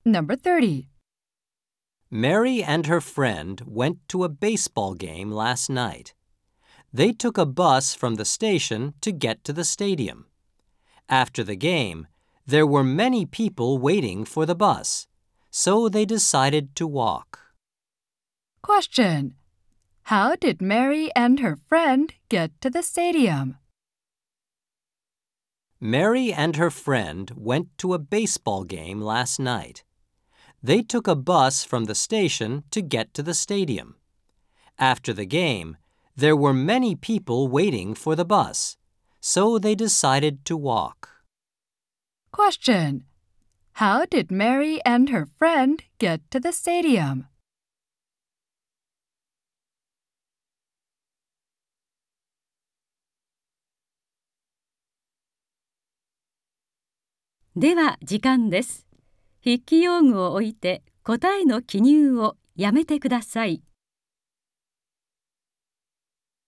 Number 30. Mary and her friend went to a baseball game last night. They took a bus from the station to get to the stadium. After the game, there were many people waiting for the bus, so they decided to walk. Question. How did Mary and her friend get to the stadium? Mary and her friend went to a baseball game last night. They took a bus from the station to get to the stadium. After the game, there were many people waiting for the bus, so they decided to walk. Question. How did Mary and her friend get to the stadium? では時間です。筆記用具を置いて答えの記入をやめてください。